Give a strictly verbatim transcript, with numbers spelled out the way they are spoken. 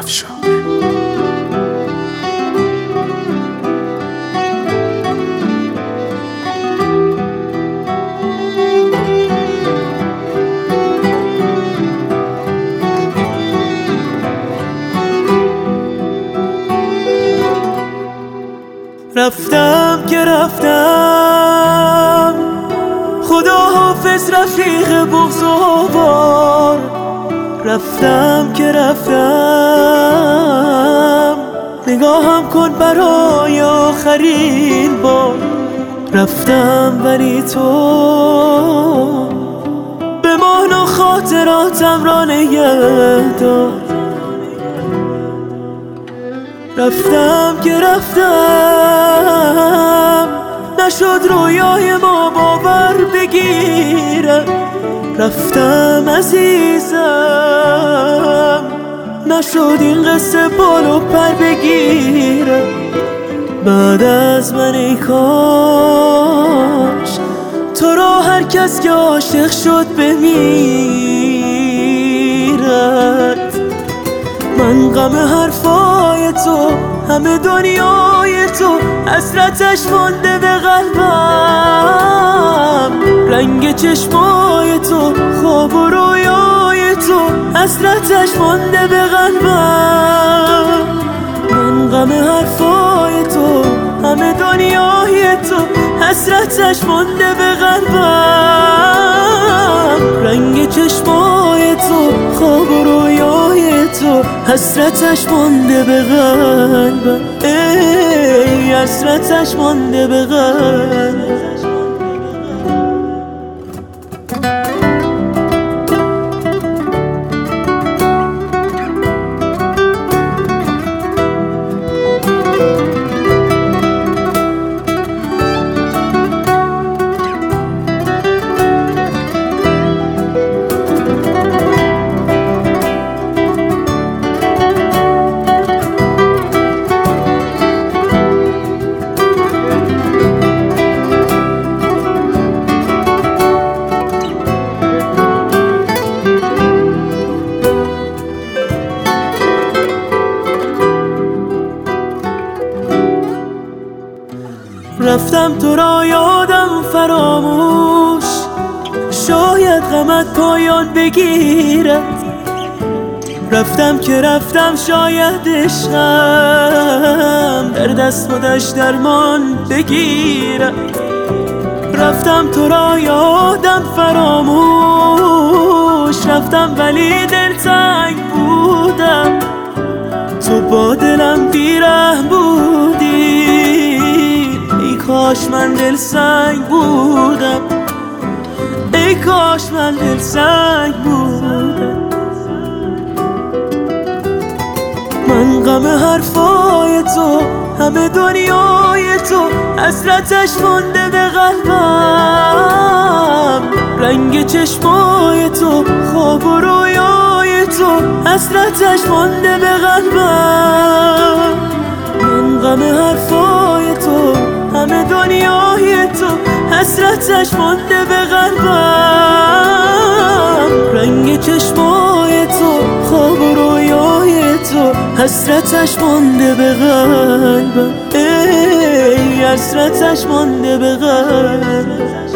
پادشاه. رفتم که رفتم، خدا حافظ رفیق بغض و بار. رفتم که رفتم، نگاهم کن برای آخرین بار. رفتم ولی تو بمان و خاطراتم را نگه دار. رفتم که رفتم، نشد رویای ما باور بگیره. رفتم عزیزم، نشد این قصه بال و پر بگیره. بعد از من ای کاش تو را هر کس که عاشق شد بمیرد. من غم حرفای تو، همه دنیای تو، حسرتش مانده به قلبم. رنگ چشمای تو، خواب و رویای تو، حسرتش مانده به قلبم. من غم حرفای تو، همه دنیای تو، حسرتش مانده به قلبم. رنگ چشمای تو، خواب و رویای تو، حسرتش مانده به قلبم. ای حسرتش مانده به قلبم. رفتم تو را یادم فراموش، شاید غمت پایان بگیرد. رفتم که رفتم، شاید عشقم در دست خودش درمان بگیرد. رفتم تو را یادم فراموش، رفتم ولی دلتنگ بودم. تو با دلم بیرحم بودی، کاش من دل سنگ بودم. ای کاش من دل سنگ بودم. من غم حرفای تو، همه دنیای تو، حسرتش مانده به قلبم. رنگ چشمای تو، خواب و رویای تو، حسرتش مانده به قلبم. من غم حرفای تو، همه دنیای تو، حسرتش مانده به قلبم. رنگ چشمای تو، خواب و رویای تو، حسرتش مانده به قلبم. ای حسرتش مانده به قلبم.